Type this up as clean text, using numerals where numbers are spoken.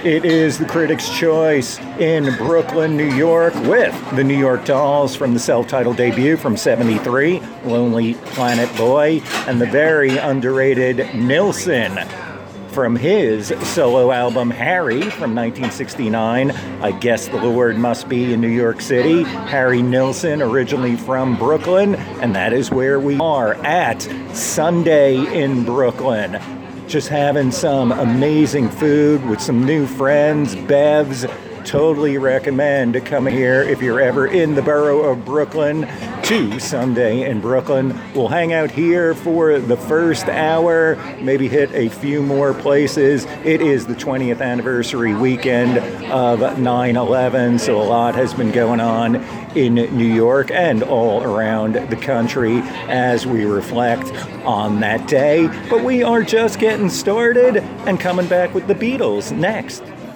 It is the Critics' Choice in Brooklyn, New York, with the New York Dolls from the self-titled debut from '73, Lonely Planet Boy, and the very underrated Nilsson from his solo album Harry from 1969. I guess the Lord must be in New York City. Harry Nilsson, originally from Brooklyn, and that is where we are at Sunday in Brooklyn. Just having some amazing food with some new friends, Bevs. Totally recommend coming here if you're ever in the borough of Brooklyn to Sunday in Brooklyn. We'll hang out here for the first hour, maybe hit a few more places. It is the 20th anniversary weekend of 9/11, so a lot has been going on in New York and all around the country as we reflect on that day. But we are just getting started and coming back with the Beatles next.